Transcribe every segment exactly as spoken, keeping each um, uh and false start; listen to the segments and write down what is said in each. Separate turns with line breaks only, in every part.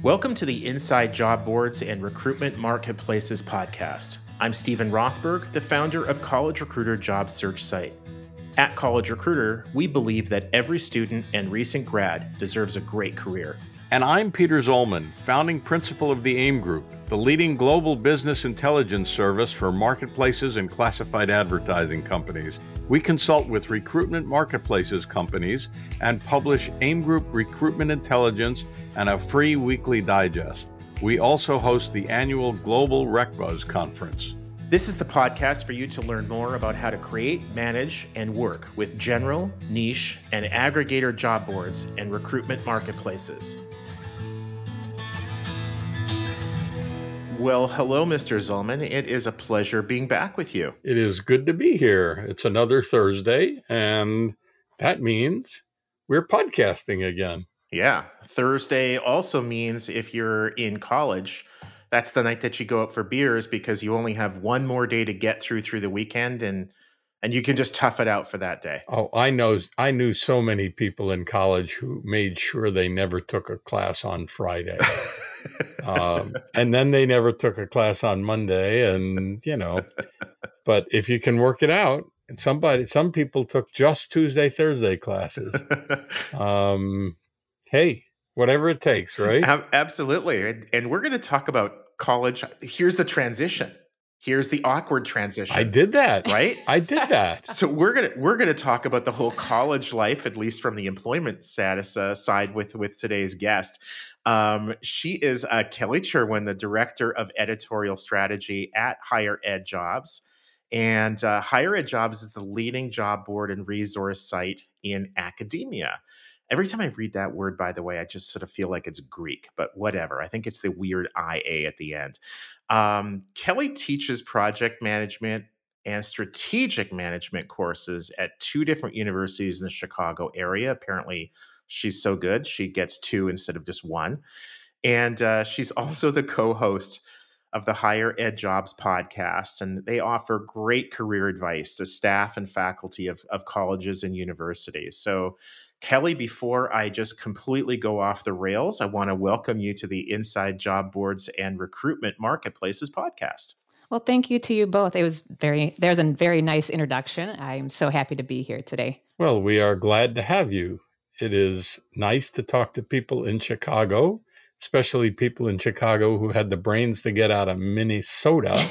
Welcome to the Inside Job Boards and Recruitment Marketplaces podcast. I'm Stephen Rothberg, the founder of College Recruiter job search site. At College Recruiter, we believe that every student and recent grad deserves a great career.
And I'm Peter Zollman, founding principal of the AIM Group, the leading global business intelligence service for marketplaces and classified advertising companies. We consult with recruitment marketplaces companies and publish AIM Group Recruitment Intelligence and a free weekly digest. We also host the annual Global RecBuzz Conference.
This is the podcast for you to learn more about how to create, manage, and work with general, niche, and aggregator job boards and recruitment marketplaces. Well, hello, Mister Zollman. It is a pleasure being back with you.
It is good to be here. It's another Thursday, and that means we're podcasting again.
Yeah. Thursday also means if you're in college, that's the night that you go out for beers because you only have one more day to get through through the weekend, and and you can just tough it out for that day.
Oh, I know. I knew so many people in college who made sure they never took a class on Friday. um, and then they never took a class on Monday, and, you know, but if you can work it out, and somebody, some people took just Tuesday, Thursday classes. Um, hey, whatever it takes, right?
Absolutely. And, and we're going to talk about college. Here's the transition. Here's the awkward transition.
I did that.
Right?
I did that.
So we're gonna we're gonna talk about the whole college life, at least from the employment status uh, side, with with today's guest. Um, she is uh, Kelly Cherwin, the director of editorial strategy at Higher Ed Jobs, and uh, Higher Ed Jobs is the leading job board and resource site in academia. Every time I read that word, by the way, I just sort of feel like it's Greek, but whatever. I think it's the weird I A at the end. Um, Kelly teaches project management and strategic management courses at two different universities in the Chicago area. Apparently, she's so good, she gets two instead of just one. And uh, she's also the co-host of the Higher Ed Jobs podcast, and they offer great career advice to staff and faculty of, of colleges and universities. So, Kelly, before I just completely go off the rails, I want to welcome you to the Inside Job Boards and Recruitment Marketplaces podcast.
Well, thank you to you both. It was very, there's a very nice introduction. I'm so happy to be here today.
Well, we are glad to have you. It is nice to talk to people in Chicago, especially people in Chicago who had the brains to get out of Minnesota.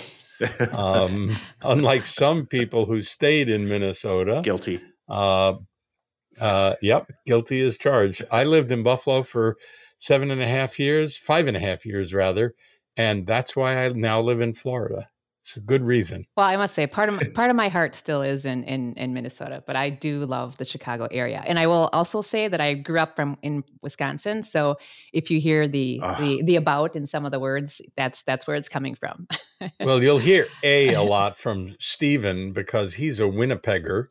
um, unlike some people who stayed in Minnesota.
Guilty.
Uh, Uh, yep, guilty as charged. I lived in Buffalo for seven and a half years, five and a half years rather, and that's why I now live in Florida. It's a good reason.
Well, I must say, part of my, part of my heart still is in, in in Minnesota, but I do love the Chicago area. And I will also say that I grew up from in Wisconsin, so if you hear the oh. the the about in some of the words, that's that's where it's coming from.
Well, you'll hear a a lot from Stephen because he's a Winnipegger.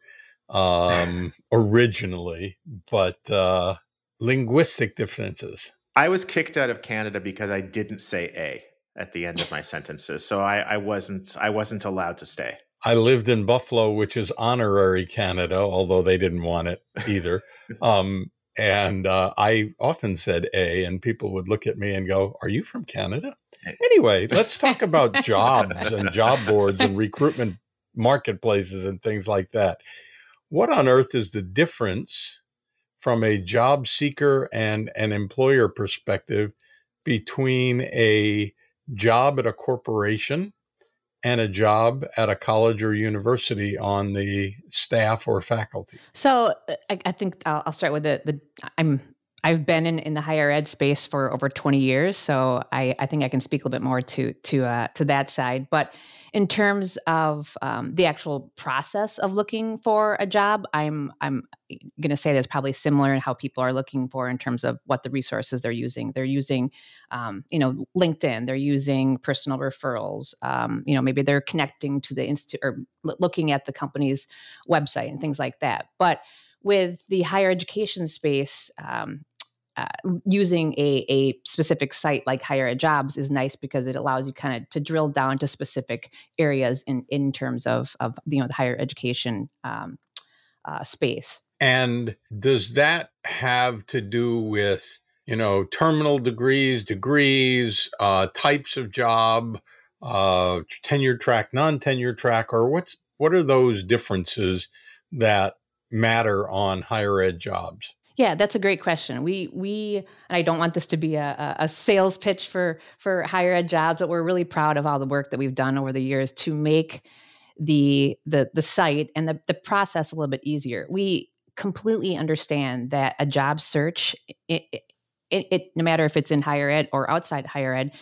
Um, originally, but uh, linguistic differences.
I was kicked out of Canada because I didn't say a at the end of my sentences, so I, I wasn't I wasn't allowed to stay.
I lived in Buffalo, which is honorary Canada, although they didn't want it either. um, and uh, I often said a, and people would look at me and go, "Are you from Canada?" Anyway, let's talk about jobs and job boards and recruitment marketplaces and things like that. What on earth is the difference from a job seeker and an employer perspective between a job at a corporation and a job at a college or university on the staff or faculty?
So I, I think I'll, I'll start with the, the I'm I've been in, in the higher ed space for over twenty years, so I, I think I can speak a little bit more to to uh, to that side. But in terms of um, the actual process of looking for a job, I'm I'm going to say there's probably similar in how people are looking for in terms of what the resources they're using. They're using, um, you know, LinkedIn. They're using personal referrals. Um, you know, maybe they're connecting to the institute or l- looking at the company's website and things like that. But with the higher education space, um, Uh, using a, a specific site like Higher Ed Jobs is nice because it allows you kind of to drill down to specific areas in, in terms of, of, you know, the higher education um, uh, space.
And does that have to do with you know, terminal degrees, degrees, uh, types of job, uh, tenure track, non-tenure track, or what's what are those differences that matter on higher ed jobs?
Yeah, that's a great question. We we and I don't want this to be a, a sales pitch for for higher ed jobs, but we're really proud of all the work that we've done over the years to make the the the site and the, the process a little bit easier. We completely understand that a job search, it, it, it, no matter if it's in higher ed or outside higher ed,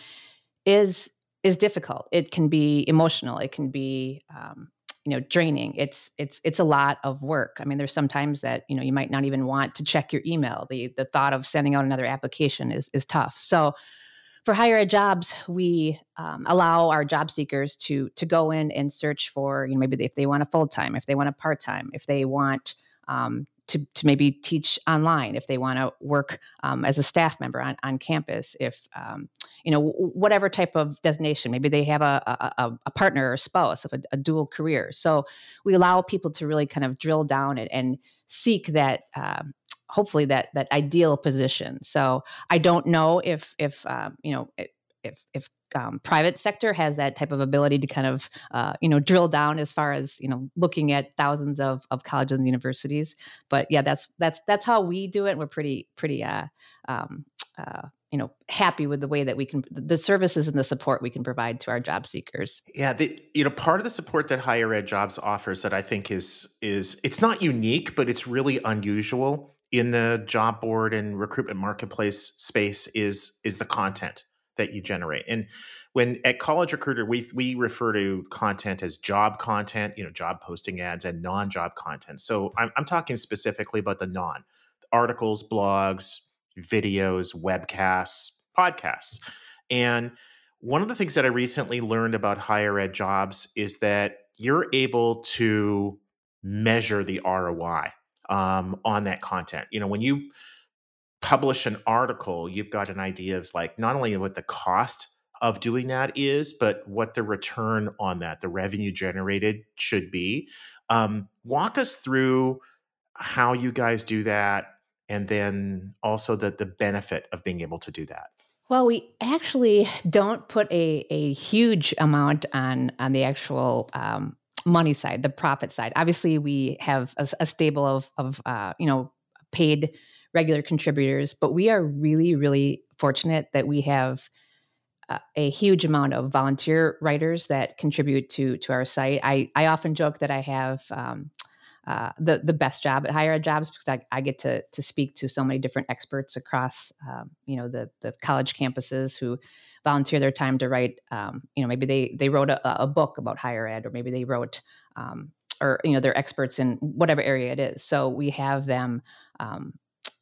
is is difficult. It can be emotional. It can be um, you know draining. It's it's it's a lot of work. I mean, there's sometimes that you know you might not even want to check your email. The the thought of sending out another application is is tough. So for higher ed jobs, we um, allow our job seekers to to go in and search for, you know, maybe if they want a full time, if they want a part time, if they want um, to to maybe teach online, if they want to work um, as a staff member on, on campus, if um, you know whatever type of designation, maybe they have a a, a partner or spouse of a, a dual career. So we allow people to really kind of drill down and, and seek that. Um, hopefully that that ideal position. So I don't know if if um, you know if if um, private sector has that type of ability to kind of uh, you know drill down as far as you know looking at thousands of of colleges and universities. But yeah, that's that's that's how we do it. We're pretty pretty uh, um, uh, you know happy with the way that we can the services and the support we can provide to our job seekers.
Yeah, the, you know, part of the support that higher ed jobs offers that I think is is it's not unique, but it's really unusual in the job board and recruitment marketplace space is is the content that you generate. And when at College Recruiter, we we refer to content as job content, you know, job posting ads, and non-job content. So I'm, I'm talking specifically about the non articles, blogs, videos, webcasts, podcasts. And one of the things that I recently learned about higher ed jobs is that you're able to measure the R O I um, on that content. You know, when you publish an article, you've got an idea of like not only what the cost of doing that is, but what the return on that, the revenue generated should be. Um, walk us through how you guys do that, and then also the the benefit of being able to do that.
Well, we actually don't put a, a huge amount on on the actual um, money side, the profit side. Obviously, we have a, a stable of of uh, you know paid regular contributors, but we are really really fortunate that we have uh, a huge amount of volunteer writers that contribute to to our site. I I often joke that I have. Um, uh, the the best job at higher ed jobs because I, I get to to speak to so many different experts across um, you know the the college campuses who volunteer their time to write um, you know maybe they they wrote a, a book about higher ed, or maybe they wrote um, or you know they're experts in whatever area it is. So we have them um,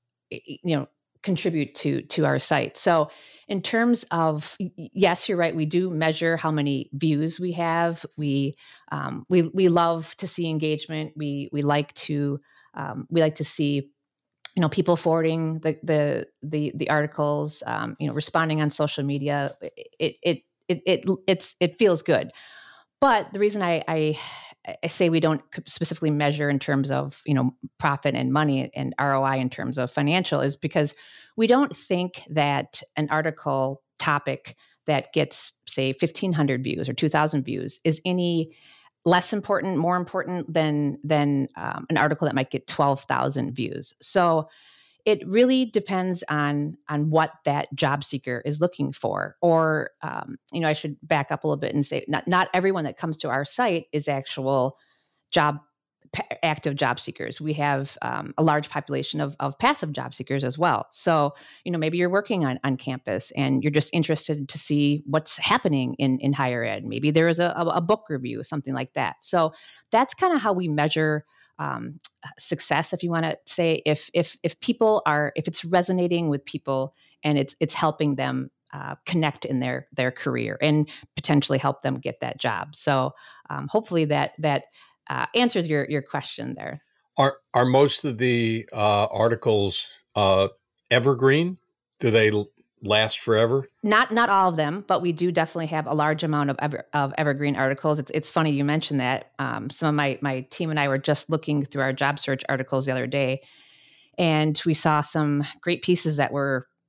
you know contribute to to our site. So in terms of, yes, you're right, we do measure how many views we have. We um, we we love to see engagement. We we like to um, we like to see you know people forwarding the the the, the articles, um, you know responding on social media. It it it it it's it feels good. But the reason I, I I say we don't specifically measure in terms of you know profit and money and R O I in terms of financial is because we don't think that an article topic that gets say fifteen hundred views or two thousand views is any less important, more important than than um, an article that might get twelve thousand views. So it really depends on on what that job seeker is looking for. Or, um, you know, I should back up a little bit and say not not everyone that comes to our site is actual job active job seekers. We have um, a large population of, of passive job seekers as well. So, you know, maybe you're working on, on campus and you're just interested to see what's happening in, in higher ed. Maybe there is a, a book review, something like that. So that's kind of how we measure um, success, if you want to say, if if if people are, if it's resonating with people and it's it's helping them uh, connect in their their career and potentially help them get that job. So um, hopefully that that uh, answers your your question there.
Are are most of the uh, articles uh, evergreen? Do they last forever?
Not not all of them, but we do definitely have a large amount of ever, of evergreen articles. It's it's funny you mentioned that. Um, some of my my team and I were just looking through our job search articles the other day, and we saw some great pieces that were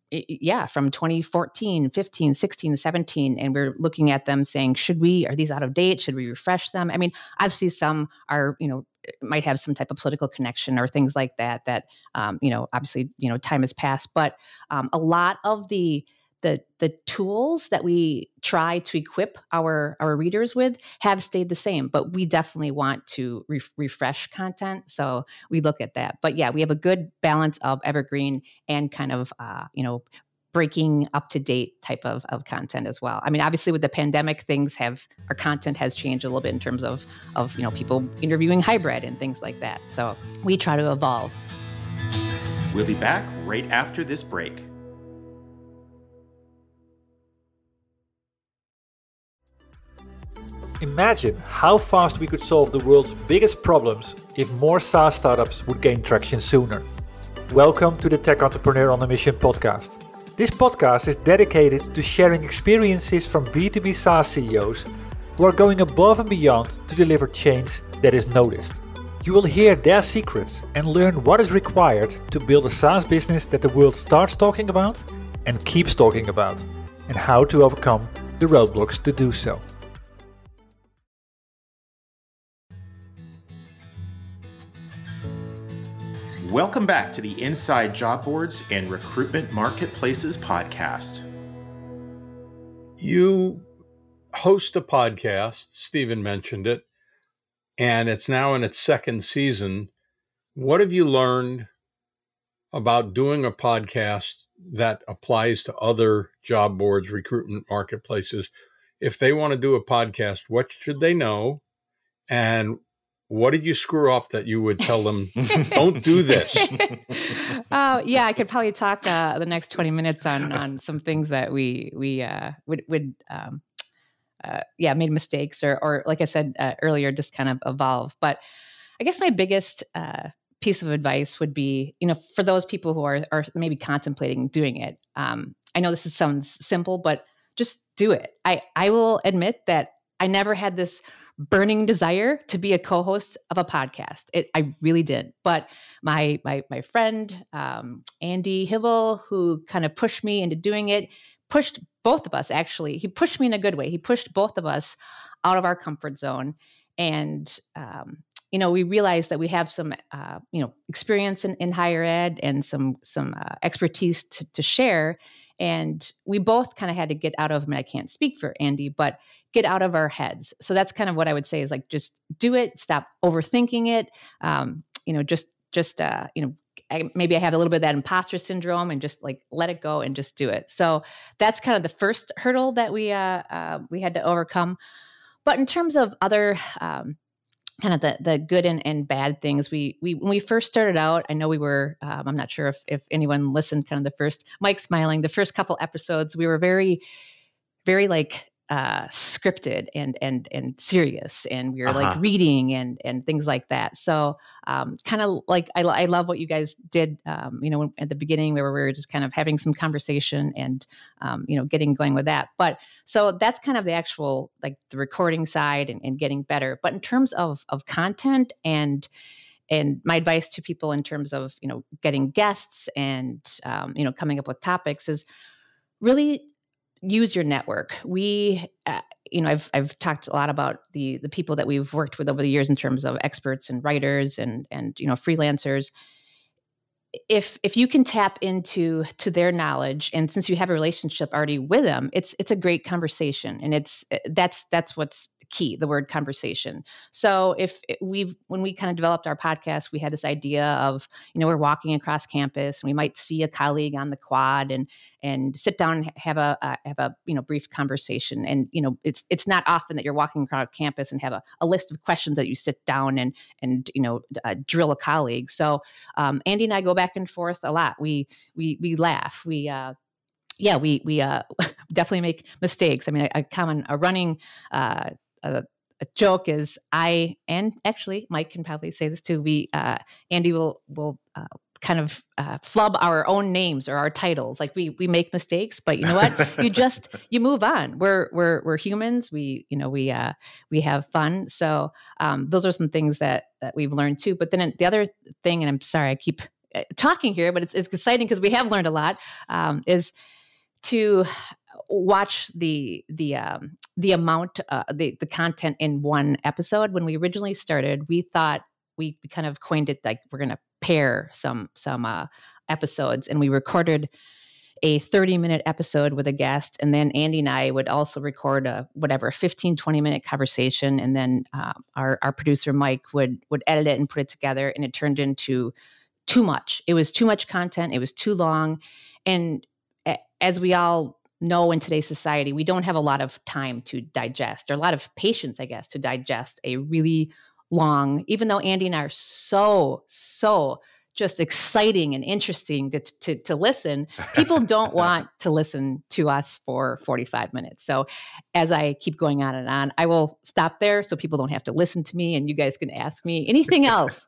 yeah, from twenty fourteen, fifteen, sixteen, seventeen, and we're looking at them saying, should we, are these out of date? Should we refresh them? I mean, obviously some are, you know, might have some type of political connection or things like that, that, um, you know, obviously, you know, time has passed, but um, a lot of the, the, the tools that we try to equip our, our readers with have stayed the same, but we definitely want to re- refresh content. So we look at that, but yeah, we have a good balance of evergreen and kind of, uh, you know, breaking up to date type of, of content as well. I mean, obviously with the pandemic, things have, our content has changed a little bit in terms of, of, you know, people interviewing hybrid and things like that. So we try to evolve.
We'll be back right after this break.
Imagine how fast we could solve the world's biggest problems if more SaaS startups would gain traction sooner. Welcome to the Tech Entrepreneur on a Mission podcast. This podcast is dedicated to sharing experiences from B two B SaaS C E Os who are going above and beyond to deliver change that is noticed. You will hear their secrets and learn what is required to build a SaaS business that the world starts talking about and keeps talking about, and how to overcome the roadblocks to do so.
Welcome back to the Inside Job Boards and Recruitment Marketplaces podcast.
You host a podcast, Stephen mentioned it, and it's now in its second season. What have you learned about doing a podcast that applies to other job boards, recruitment marketplaces? If they want to do a podcast, what should they know? And what did you screw up that you would tell them, don't do this?
uh, yeah, I could probably talk uh, the next twenty minutes on on some things that we we uh, would would um, uh, yeah made mistakes or or like I said uh, earlier, just kind of evolve. But I guess my biggest uh, piece of advice would be, you know, for those people who are are maybe contemplating doing it. Um, I know this is, sounds simple, but just do it. I I will admit that I never had this burning desire to be a co-host of a podcast. It, I really did. But my my my friend, um, Andy Hibble, who kind of pushed me into doing it, pushed both of us, actually. He pushed me in a good way. He pushed both of us out of our comfort zone. And, um, you know, we realized that we have some, uh, you know, experience in, in higher ed and some, some uh, expertise to, to share. And we both kind of had to get out of, I mean, I can't speak for Andy, but get out of our heads. So that's kind of what I would say is like, just do it, stop overthinking it. Um, you know, just, just, uh, you know, I, maybe I have a little bit of that imposter syndrome and just like, let it go and just do it. So that's kind of the first hurdle that we, uh, uh we had to overcome. But in terms of other, um, kind of the the good and, and bad things. We we when we first started out, I know we were, um, I'm not sure if if anyone listened, kind of the first, Mike smiling, the first couple episodes, we were very, very like uh, scripted and and and serious, and we were uh-huh. like reading and and things like that. So um, kind of like I, I love what you guys did. Um, you know, at the beginning where we were just kind of having some conversation and um, you know getting going with that. But so that's kind of the actual like the recording side and, and getting better. But in terms of of content and and my advice to people in terms of you know getting guests and um, you know coming up with topics is really use your network. We, uh, you know, I've I've talked a lot about the the people that we've worked with over the years in terms of experts and writers and and you know freelancers. If if you can tap into to their knowledge, and since you have a relationship already with them, it's it's a great conversation, and it's that's that's what's key, the word conversation. So if we've when we kind of developed our podcast, we had this idea of you know we're walking across campus, and we might see a colleague on the quad, and and sit down and have a uh, have a you know brief conversation. And you know it's it's not often that you're walking across campus and have a, a list of questions that you sit down and and you know uh, drill a colleague. So um, Andy and I go back and forth a lot. We we we laugh. We uh, yeah we we uh, definitely make mistakes. I mean, a, a common a running. Uh, A, a joke is I, and actually Mike can probably say this too. We, uh, Andy will, will, uh, kind of, uh, flub our own names or our titles. Like we, we make mistakes, but you know what? you just, you move on. We're, we're, we're humans. We, you know, we, uh, we have fun. So, um, those are some things that, that we've learned too. But then the other thing, and I'm sorry, I keep talking here, but it's it's exciting because we have learned a lot. Um, is to watch the the um, the amount uh, the the content in one episode. When we originally started, we thought we, we kind of coined it like we're going to pair some some uh, episodes, and we recorded a thirty minute episode with a guest, and then Andy and I would also record a whatever fifteen, twenty minute conversation, and then uh, our our producer Mike would would edit it and put it together, and it turned into too much. It was too much content. It was too long, and as we all know in today's society, we don't have a lot of time to digest, or a lot of patience, I guess, to digest a really long, even though Andy and I are so, so just exciting and interesting to, to, to listen, people don't want to listen to us for forty-five minutes. So as I keep going on and on, I will stop there so people don't have to listen to me, and you guys can ask me anything else.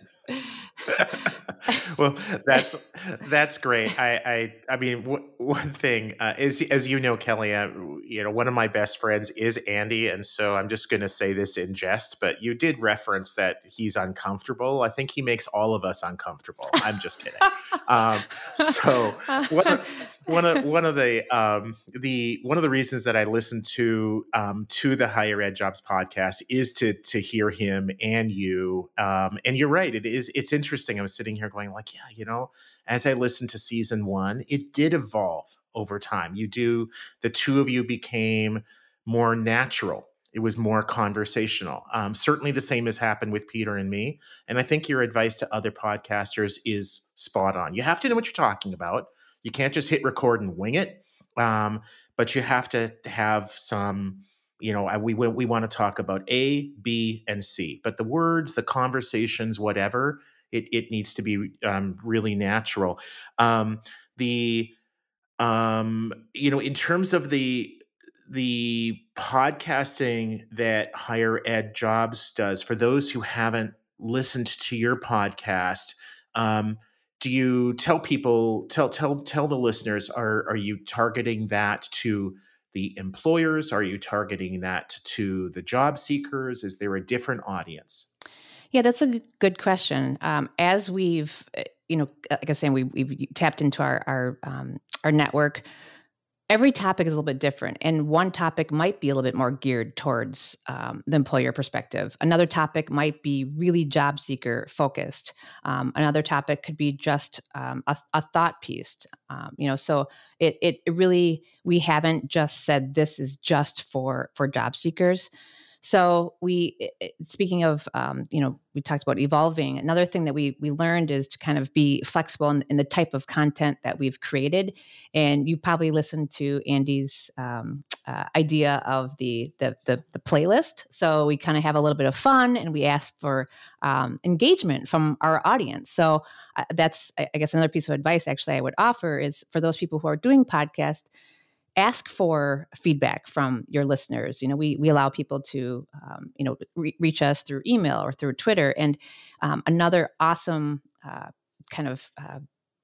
Well, that's that's great. I I, I mean, w- one thing uh, is, as you know, Kelly, uh, you know, one of my best friends is Andy, and so I'm just going to say this in jest, but you did reference that he's uncomfortable. I think he makes all of us uncomfortable. I'm just kidding. um, so one of, one of one of the um, the one of the reasons that I listen to um, to the Higher Ed Jobs podcast is to to hear him and you. Um, and you're right. It is. It's interesting. I was sitting here going like, yeah, you know, as I listened to season one, it did evolve over time. You do, the two of you became more natural. It was more conversational. Um, certainly the same has happened with Peter and me. And I think your advice to other podcasters is spot on. You have to know what you're talking about. You can't just hit record and wing it. Um, but you have to have some, you know, we we want to talk about A, B, and C. But the words, the conversations, whatever, it it needs to be um, really natural. Um, the um, you know, in terms of the the podcasting that Higher Ed Jobs does, for those who haven't listened to your podcast, um, do you tell people, tell tell tell the listeners, are are you targeting that to the employers? Are you targeting that to the job seekers? Is there a different audience?
Yeah, that's a good question. Um, as we've, you know, like I was saying, we, we've tapped into our our um, our network. Every topic is a little bit different, and one topic might be a little bit more geared towards um, the employer perspective. Another topic might be really job seeker focused. Um, another topic could be just um, a, a thought piece. Um, you know, so it, it it really, we haven't just said this is just for for job seekers. So we, speaking of, um, you know, we talked about evolving. Another thing that we we learned is to kind of be flexible in, in the type of content that we've created. And you probably listened to Andy's um, uh, idea of the, the the the playlist. So we kind of have a little bit of fun, and we ask for um, engagement from our audience. So uh, that's, I guess, another piece of advice actually I would offer is for those people who are doing podcasts, ask for feedback from your listeners. You know, we we allow people to, um, you know, re- reach us through email or through Twitter. And um, another awesome uh, kind of uh,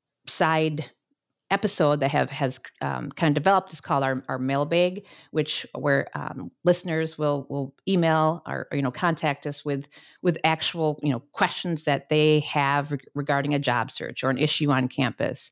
side episode that have has um, kind of developed is called our, our mailbag, which where um, listeners will will email or, or you know contact us with with actual you know questions that they have re- regarding a job search or an issue on campus.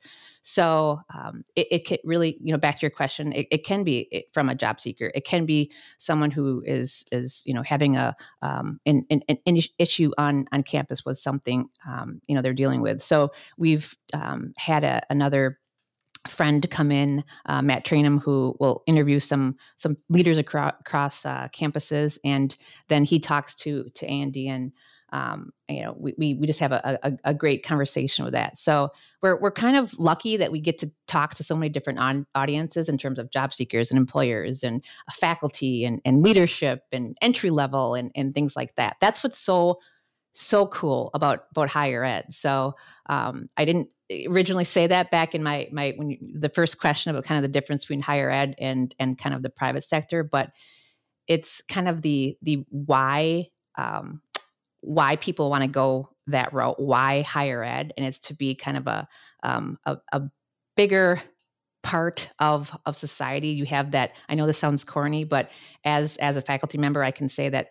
So um, it, it can really, you know, back to your question, it, it can be from a job seeker. It can be someone who is, is you know, having a um, an, an, an issue on on campus with something, um, you know, they're dealing with. So we've um, had a, another friend come in, uh, Matt Trainham, who will interview some some leaders across, across uh, campuses, and then he talks to to Andy, and um, you know we, we we just have a, a, a great conversation with that. So we're we're kind of lucky that we get to talk to so many different on, audiences in terms of job seekers and employers and faculty and, and leadership and entry level and and things like that. That's what's so so cool about about higher ed. So um, I didn't originally say that back in my my when you, the first question about kind of the difference between higher ed and and kind of the private sector, but it's kind of the the why um, why people want to go that route, why higher ed, and it's to be kind of a um, a, a bigger part of of society. You have that. I know this sounds corny, but as as a faculty member, I can say that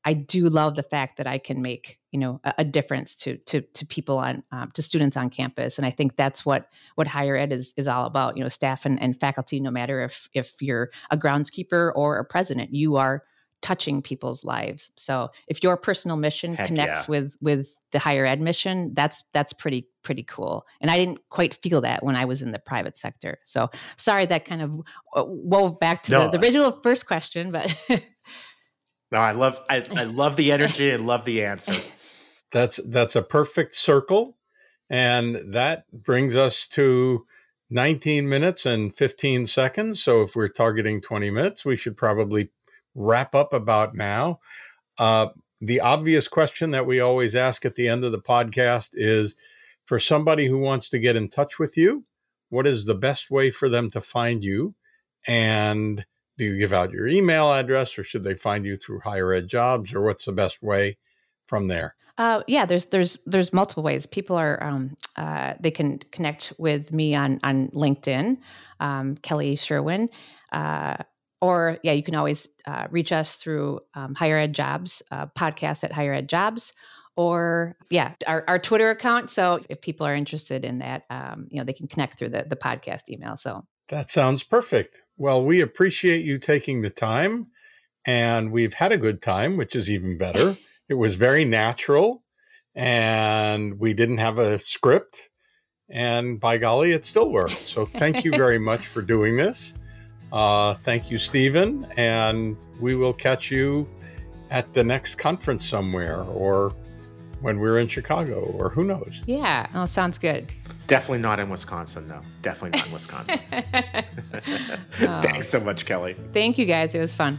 I do love the fact that I can make, you know, a, a difference to to to people on um, to students on campus, and I think that's what what higher ed is is all about. You know, staff and, and faculty. No matter if if you're a groundskeeper or a president, you are touching people's lives. So if your personal mission
Heck
connects
yeah.
with with the higher ed mission, that's that's pretty pretty cool. And I didn't quite feel that when I was in the private sector. So sorry that kind of wove back to
No,
the, the original first question, but.
No, I love I, I love the energy and love the answer.
That's that's a perfect circle. And that brings us to nineteen minutes and fifteen seconds. So if we're targeting twenty minutes, we should probably wrap up about now. Uh, the obvious question that we always ask at the end of the podcast is, for somebody who wants to get in touch with you, what is the best way for them to find you? And do you give out your email address, or should they find you through Higher Ed Jobs, or what's the best way from there?
Uh, yeah, there's there's there's multiple ways. People are um, uh, they can connect with me on on LinkedIn, um, Kelly Sherwin, uh, or yeah, you can always uh, reach us through um, Higher Ed Jobs uh, podcast at Higher Ed Jobs, or yeah, our, our Twitter account. So if people are interested in that, um, you know, they can connect through the the podcast email. So.
That sounds perfect. Well, we appreciate you taking the time, and we've had a good time, which is even better. It was very natural, and we didn't have a script, and by golly, it still worked. So thank you very much for doing this. Uh, thank you, Stephen, and we will catch you at the next conference somewhere, or when we're in Chicago, or who knows.
Yeah, oh, sounds good.
Definitely not in Wisconsin, though. Definitely not in Wisconsin. oh. Thanks so much, Kelly.
Thank you, guys. It was fun.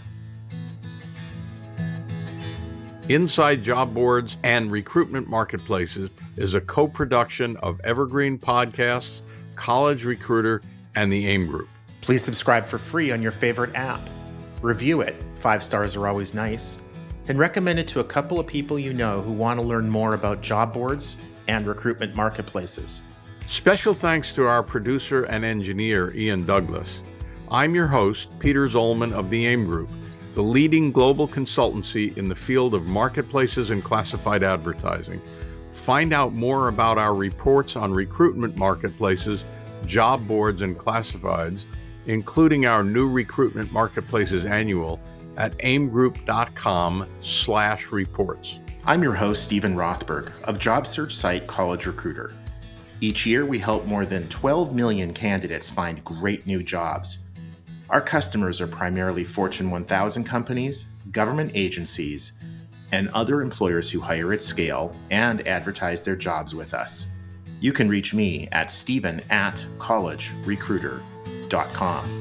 Inside Job Boards and Recruitment Marketplaces is a co-production of Evergreen Podcasts, College Recruiter, and the AIM Group.
Please subscribe for free on your favorite app. Review it. Five stars are always nice. And recommend it to a couple of people you know who want to learn more about job boards and recruitment marketplaces.
Special thanks to our producer and engineer, Ian Douglas. I'm your host, Peter Zollman of the AIM Group, the leading global consultancy in the field of marketplaces and classified advertising. Find out more about our reports on recruitment marketplaces, job boards, and classifieds, including our new Recruitment Marketplaces Annual, at aimgroup.com slash reports.
I'm your host, Stephen Rothberg, of job search site College Recruiter. Each year, we help more than twelve million candidates find great new jobs. Our customers are primarily Fortune one thousand companies, government agencies, and other employers who hire at scale and advertise their jobs with us. You can reach me at stephen at college recruiter dot com.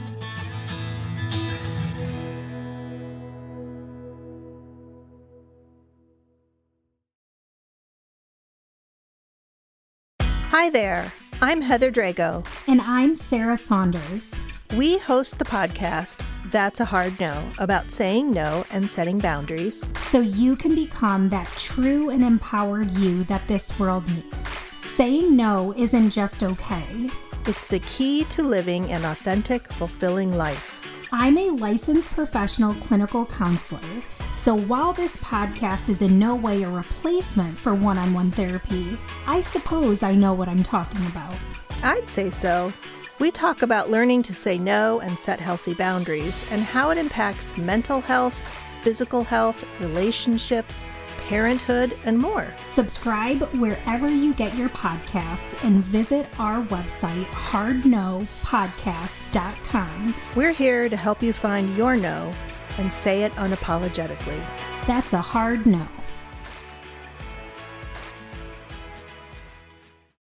Hi there, I'm Heather Drago.
And I'm Sarah Saunders.
We host the podcast, That's a Hard No, about saying no and setting boundaries.
So you can become that true and empowered you that this world needs. Saying no isn't just okay.
It's the key to living an authentic, fulfilling life.
I'm a licensed professional clinical counselor. So while this podcast is in no way a replacement for one-on-one therapy, I suppose I know what I'm talking about.
I'd say so. We talk about learning to say no and set healthy boundaries and how it impacts mental health, physical health, relationships, parenthood, and more.
Subscribe wherever you get your podcasts and visit our website, hard no podcast dot com.
We're here to help you find your no and say it unapologetically.
That's a hard no.